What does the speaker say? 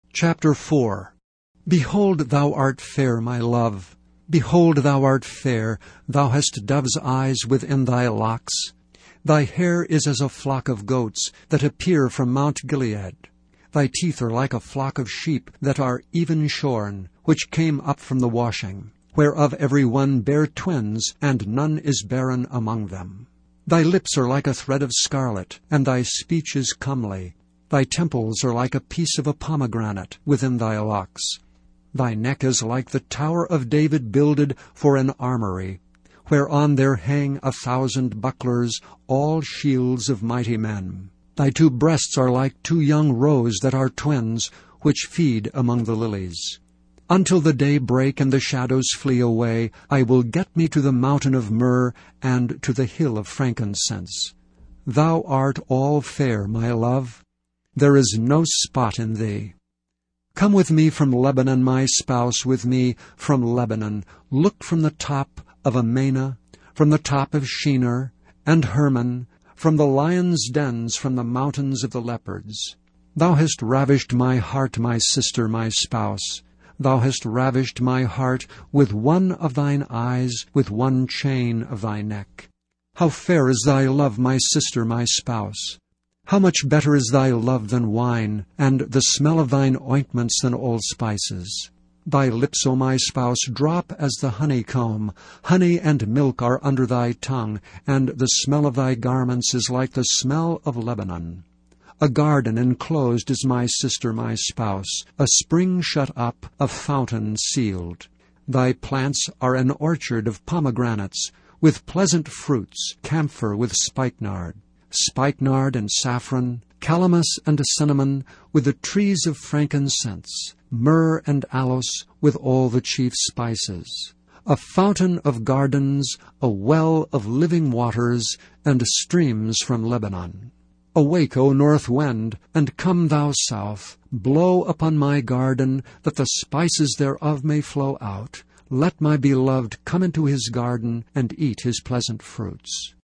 Chapter 4. Behold, thou art fair, my love. Behold, thou art fair. Thou hast dove's eyes within thy locks. Thy hair is as a flock of goats that appear from Mount Gilead. Thy teeth are like a flock of sheep that are even shorn, which came up from the washing, whereof every one bare twins, and none is barren among them. Thy lips are like a thread of scarlet, and thy speech is comely. Thy temples are like a piece of a pomegranate within thy locks. Thy neck is like the tower of David builded for an armory, whereon there hang 1,000 bucklers, all shields of mighty men. Thy 2 breasts are like 2 young roes that are twins, which feed among the lilies. Until the day break and the shadows flee away, I will get me to the mountain of myrrh and to the hill of frankincense. Thou art all fair, my love. There is no spot in thee. Come with me from Lebanon, my spouse, with me from Lebanon. Look from the top of Amana, from the top of Shinar and Hermon, from the lions' dens, from the mountains of the leopards. Thou hast ravished my heart, my sister, my spouse. Thou hast ravished my heart with one of thine eyes, with one chain of thy neck. How fair is thy love, my sister, my spouse! How much better is thy love than wine, and the smell of thine ointments than all spices. Thy lips, O my spouse, drop as the honeycomb. Honey and milk are under thy tongue, and the smell of thy garments is like the smell of Lebanon. A garden enclosed is my sister, my spouse, a spring shut up, a fountain sealed. Thy plants are an orchard of pomegranates, with pleasant fruits, camphor with spikenard and saffron, calamus and cinnamon, with the trees of frankincense, myrrh and aloes, with all the chief spices. A fountain of gardens, a well of living waters, and streams from Lebanon. Awake, O north wind, and come thou south. Blow upon my garden, that the spices thereof may flow out. Let my beloved come into his garden, and eat his pleasant fruits.